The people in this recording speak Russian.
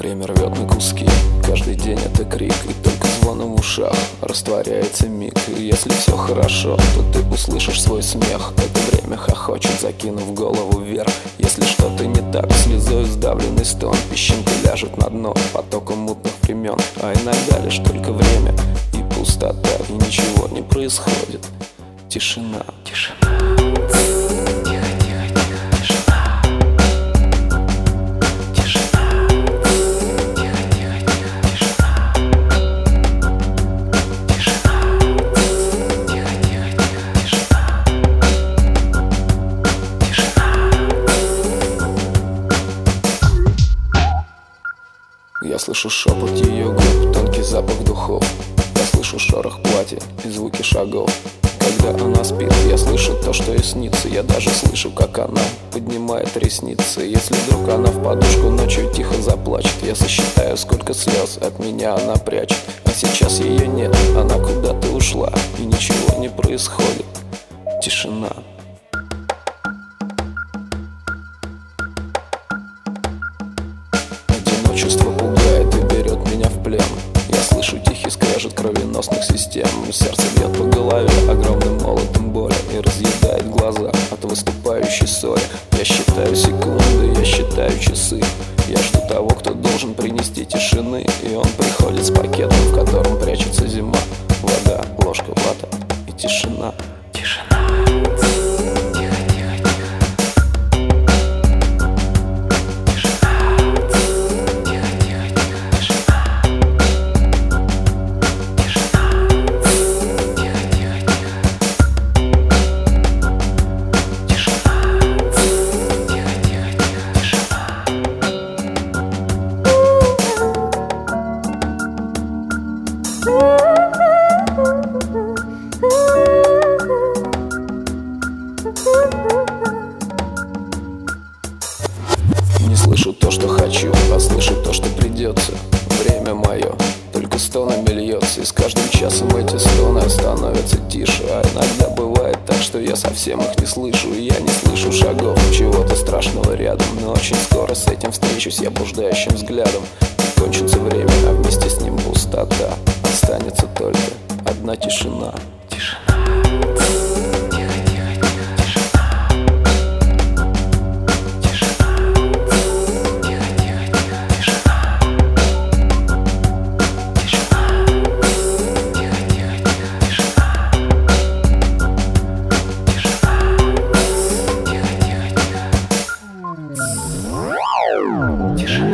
Время рвет на куски, каждый день это крик, и только звоном в ушах растворяется миг. И если все хорошо, то ты услышишь свой смех. Это время хохочет, закинув голову вверх. Если что-то не так, слезой сдавленный стон. Песчинка ляжет на дно потоком мутных времен. А иногда лишь только время и пустота, и ничего не происходит. Тишина, тишина. Я слышу шепот ее губ, тонкий запах духов. Я слышу шорох платья и звуки шагов. Когда она спит, я слышу то, что ей снится. Я даже слышу, как она поднимает ресницы. Если вдруг она в подушку ночью тихо заплачет, я сосчитаю, сколько слез от меня она прячет. А сейчас ее нет, она куда-то ушла, и ничего не происходит. Тишина. Одиночество пугает и берет меня в плен. Я слышу тихий скрежет кровеносных систем. Сердце бьет по голове огромным молотом боли и разъедает глаза от выступающей соли. Я считаю секунды, я считаю часы. Я жду того, кто должен принести тишины. И он приходит с пакетом, в котором прячется зима. Вода, ложка, вата и тишина. Тишина. Не слышу то, что хочу, а слышу то, что придется. Время мое только стонами льется, и с каждым часом эти стоны становятся тише. А иногда бывает так, что я совсем их не слышу. И я не слышу шагов чего-то страшного рядом. Но очень скоро с этим встречусь я блуждающим взглядом. Кончится время, а вместе с ним пустота. Останется только одна тишина. Тишина. Тишина.